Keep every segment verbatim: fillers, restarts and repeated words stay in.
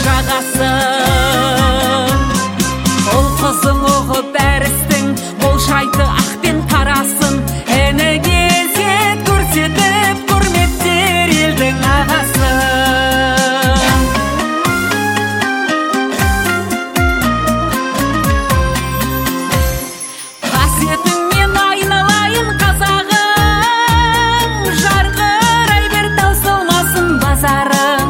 жағасын. Ол қызың оғып әрістің, бұл жайды ақ пен қарасын. Әні келсет көрсетіп, құрметтер елдің ағасын. Қасиетіңмен айналайын қазағым, жарқырай бер таусылмасын базарың.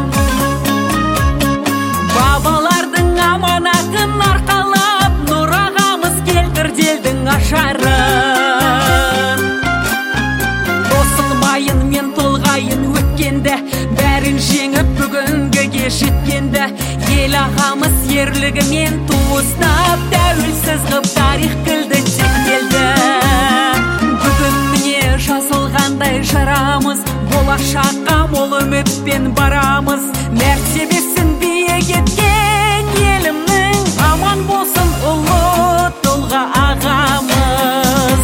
Бабалардың аманатын арқалап, нұр ағамыз келтір делдің ашарын. Тосылмайын мен толғайын өткенді, бәрін жеңіп бүгінгіге жеткенді. Ел ағамыз ерлігімен туыстап, тәуелсіз ғып тарих кілді текелді. Бүгін міне жазылғандай жарамыз, болашаққа мол үмітпен барамыз. Мәртебесін биік еткен елімнің, аман болсын ұлы тұлға ағамыз.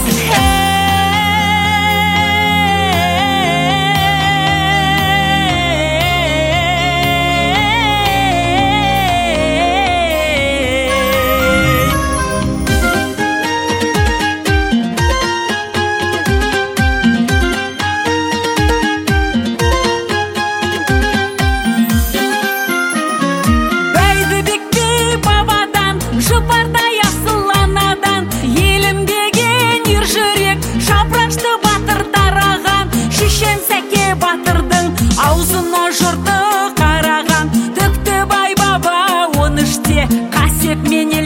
Жұпардай асыл анадан, елім деген ер жүрек, жапырашты батыр тараған. Шешен Сәке батырдың аузына жұрты қараған. Түкті бай баба он үште, қасек мене